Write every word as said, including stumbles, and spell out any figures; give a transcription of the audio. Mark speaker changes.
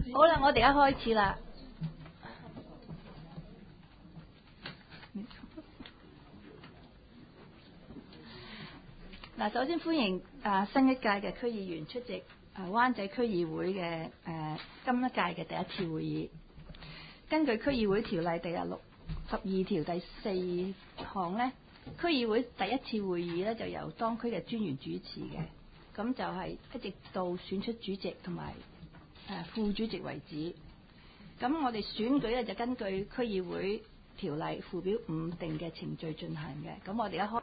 Speaker 1: 好啦，我哋而家開始啦。嗱，首先歡迎啊新一屆嘅區議員出席啊灣仔區議會嘅誒今一屆嘅第一次會議。根據區議會條例第廿六十二條第四項咧，區議會第一次會議咧就由當區嘅專員主持嘅，咁就係一直到選出主席同埋誒副主席為止。咁我哋選舉咧就根據區議會條例附表五定嘅程序進行嘅。咁我哋一開